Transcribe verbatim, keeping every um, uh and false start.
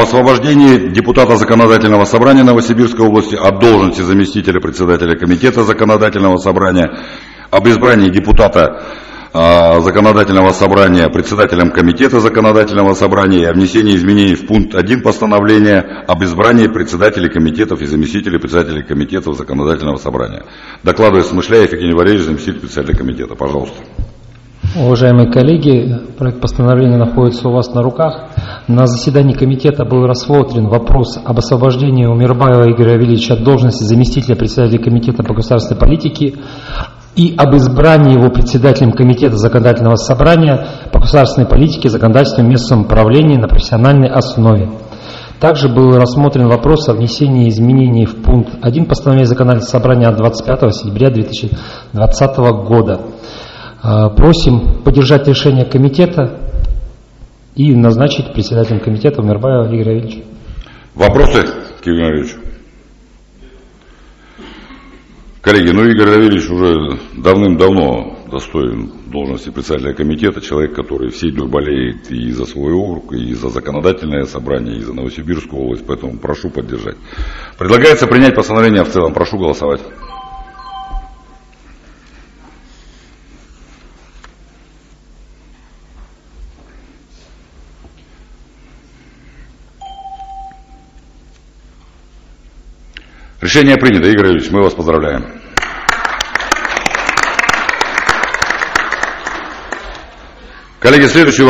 об освобождении депутата Законодательного собрания Новосибирской области от должности заместителя председателя Комитета Законодательного собрания, об избрании депутата Законодательного собрания председателем Комитета Законодательного собрания и о внесении изменений в пункт один постановления об избрании председателей комитетов и заместителей председателей комитетов Законодательного собрания. Докладывает Смышляев Евгений Валерьевич, заместитель председателя комитета. Пожалуйста. Уважаемые коллеги, проект постановления находится у вас на руках. На заседании комитета был рассмотрен вопрос об освобождении Умирбаева Игоря Равильевича от должности заместителя председателя комитета по государственной политике и об избрании его председателем Комитета Законодательного собрания по государственной политике, законодательству и местному управлению на профессиональной основе. Также был рассмотрен вопрос о внесении изменений в пункт один постановления Законодательного собрания от двадцать пятого сентября две тысячи двадцатого года. Просим поддержать решение комитета и назначить председателем комитета Умирбаева Игоря Равильевича. Вопросы к Игорю Равильевичу? Коллеги, ну Игорь Равильевич уже давным-давно достоин должности председателя комитета, человек, который всей дурь болеет и за свой округ, и за законодательное собрание, и за Новосибирскую область, поэтому прошу поддержать. Предлагается принять постановление в целом. Прошу голосовать. Решение принято, Игорь Ильич, мы вас поздравляем. Коллеги, следующий вопрос.